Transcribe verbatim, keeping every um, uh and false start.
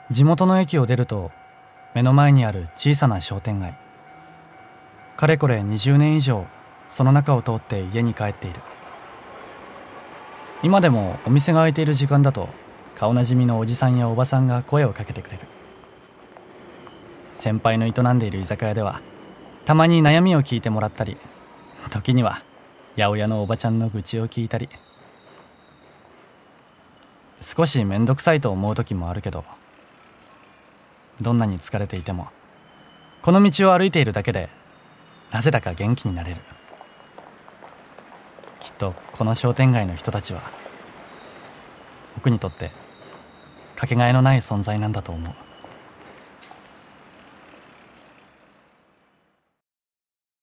地元の駅を出ると目の前にある小さな商店街。かれこれにじゅうねん以上その中を通って家に帰っている。今でもお店が開いている時間だと顔なじみのおじさんやおばさんが声をかけてくれる。先輩の営んでいる居酒屋ではたまに悩みを聞いてもらったり、時には八百屋のおばちゃんの愚痴を聞いたり。少しめんどくさいと思う時もあるけど、どんなに疲れていてもこの道を歩いているだけでなぜだか元気になれる。きっとこの商店街の人たちは僕にとってかけがえのない存在なんだと思う。